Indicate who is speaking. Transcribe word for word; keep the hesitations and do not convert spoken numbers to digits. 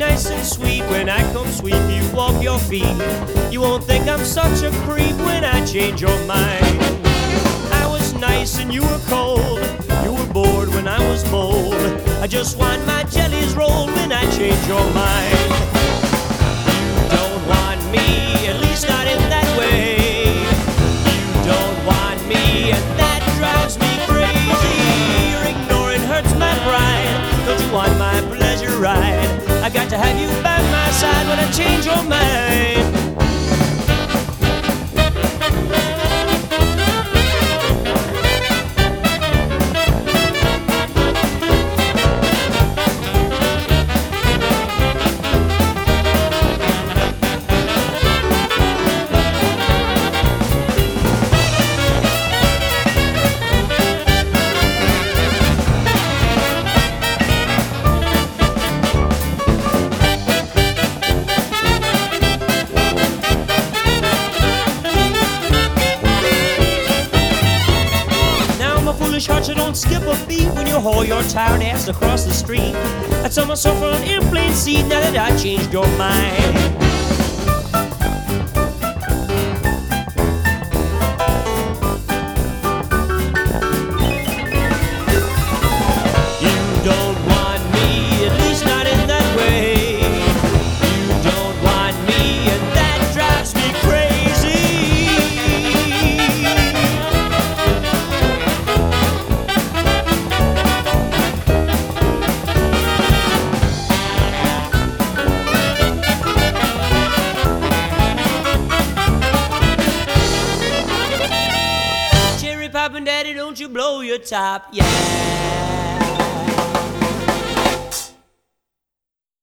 Speaker 1: nice and sweet. When I come sweep, you walk your feet. You won't think I'm such a creep when I change your mind. I was nice and you were cold. You were bored when I was bold. I just want my jellies rolled when I change your mind. You don't want me, at least not in that way. You don't want me, and that drives me crazy. Your ignoring hurts my pride. Don't you want my pleasure ride? I got to have you by my side when I change your mind. Foolish heart, you don't skip a beat when you haul your tired ass across the street. I tell myself on an airplane seat now that I changed your mind. You don't want me, at least not in that way. You don't want me, and that drives me crazy. Poppin' daddy, don't you blow your top, yeah.